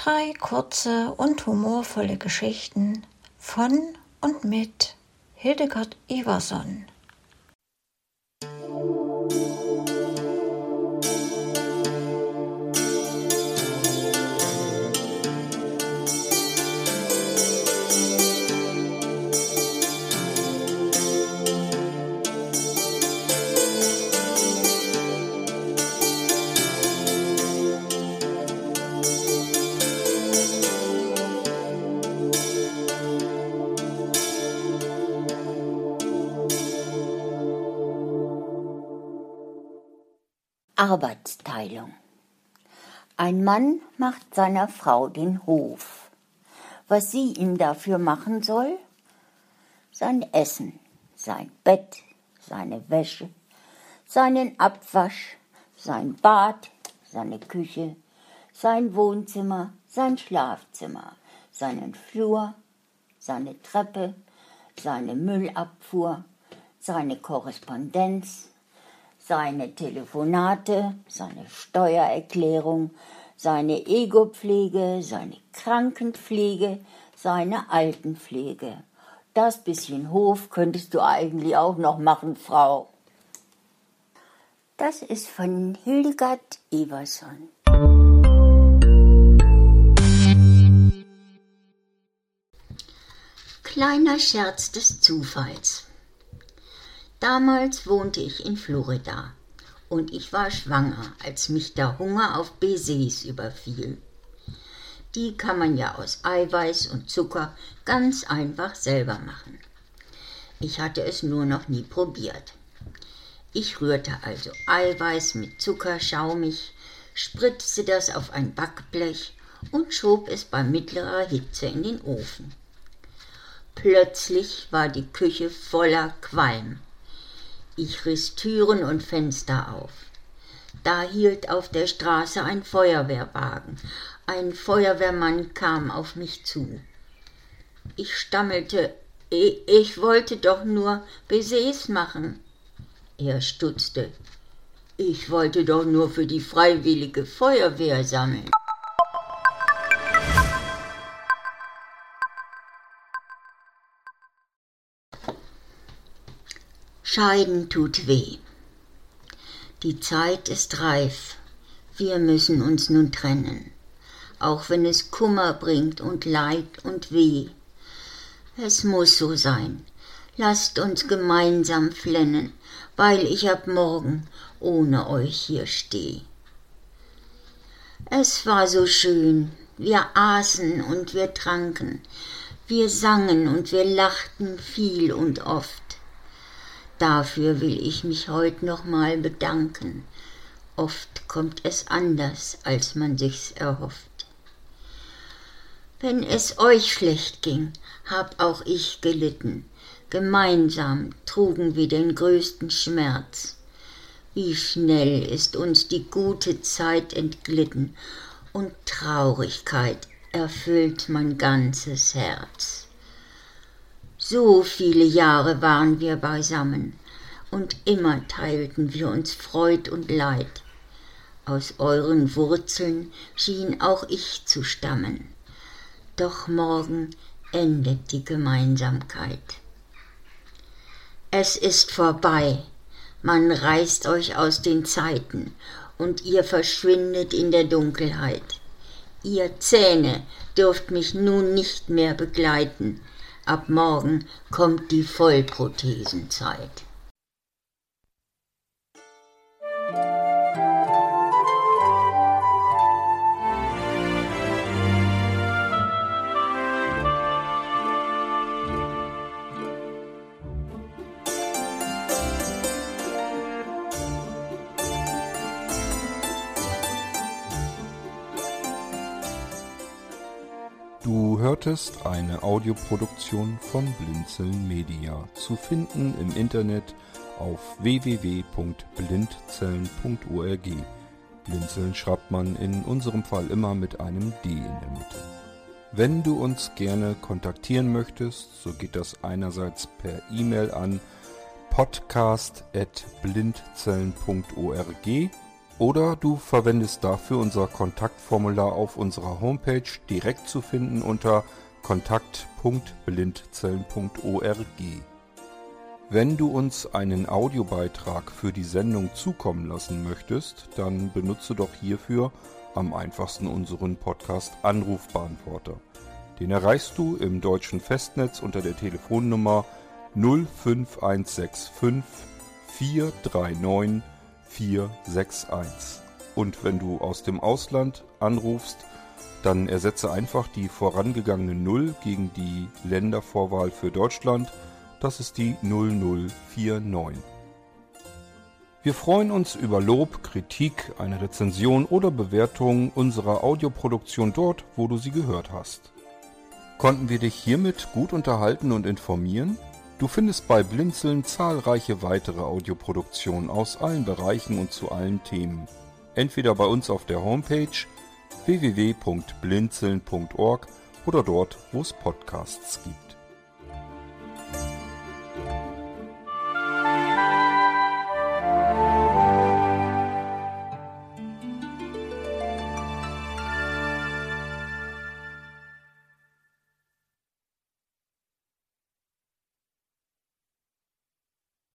3 kurze und humorvolle Geschichten von und mit Hildegard Iverson. Arbeitsteilung. Ein Mann macht seiner Frau den Hof. Was sie ihm dafür machen soll? Sein Essen, sein Bett, seine Wäsche, seinen Abwasch, sein Bad, seine Küche, sein Wohnzimmer, sein Schlafzimmer, seinen Flur, seine Treppe, seine Müllabfuhr, seine Korrespondenz, seine Telefonate, seine Steuererklärung, seine Ego-Pflege, seine Krankenpflege, seine Altenpflege. Das bisschen Hof könntest du eigentlich auch noch machen, Frau. Das ist von Hildegard Iverson. Kleiner Scherz des Zufalls. Damals wohnte ich in Florida und ich war schwanger, als mich der Hunger auf Baisers überfiel. Die kann man ja aus Eiweiß und Zucker ganz einfach selber machen. Ich hatte es nur noch nie probiert. Ich rührte also Eiweiß mit Zucker schaumig, spritzte das auf ein Backblech und schob es bei mittlerer Hitze in den Ofen. Plötzlich war die Küche voller Qualm. Ich riss Türen und Fenster auf. Da hielt auf der Straße ein Feuerwehrwagen. Ein Feuerwehrmann kam auf mich zu. Ich stammelte, ich wollte doch nur Baisers machen. Er stutzte, ich wollte doch nur für die Freiwillige Feuerwehr sammeln. Scheiden tut weh. Die Zeit ist reif. Wir müssen uns nun trennen, auch wenn es Kummer bringt und Leid und Weh. Es muss so sein. Lasst uns gemeinsam flennen, weil ich ab morgen ohne euch hier steh. Es war so schön. Wir aßen und wir tranken. Wir sangen und wir lachten viel und oft. Dafür will ich mich heut noch mal bedanken. Oft kommt es anders, als man sich's erhofft. Wenn es euch schlecht ging, hab auch ich gelitten. Gemeinsam trugen wir den größten Schmerz. Wie schnell ist uns die gute Zeit entglitten und Traurigkeit erfüllt mein ganzes Herz. So viele Jahre waren wir beisammen und immer teilten wir uns Freud und Leid. Aus euren Wurzeln schien auch ich zu stammen. Doch morgen endet die Gemeinsamkeit. Es ist vorbei, man reißt euch aus den Zeiten und ihr verschwindet in der Dunkelheit. Ihr Zähne dürft mich nun nicht mehr begleiten. Ab morgen kommt die Vollprothesenzeit. Du hörtest eine Audioproduktion von Blinzeln Media, zu finden im Internet auf www.blindzellen.org. Blinzeln schreibt man in unserem Fall immer mit einem D in der Mitte. Wenn du uns gerne kontaktieren möchtest, so geht das einerseits per E-Mail an podcast@blindzellen.org Oder du verwendest dafür unser Kontaktformular auf unserer Homepage, direkt zu finden unter kontakt.blindzellen.org. Wenn du uns einen Audiobeitrag für die Sendung zukommen lassen möchtest, dann benutze doch hierfür am einfachsten unseren Podcast Anrufbeantworter. Den erreichst du im deutschen Festnetz unter der Telefonnummer 05165 439 461. Und wenn du aus dem Ausland anrufst, dann ersetze einfach die vorangegangene 0 gegen die Ländervorwahl für Deutschland. Das ist die 0049. Wir freuen uns über Lob, Kritik, eine Rezension oder Bewertung unserer Audioproduktion dort, wo du sie gehört hast. Konnten wir dich hiermit gut unterhalten und informieren? Du findest bei Blinzeln zahlreiche weitere Audioproduktionen aus allen Bereichen und zu allen Themen. Entweder bei uns auf der Homepage www.blinzeln.org oder dort, wo es Podcasts gibt.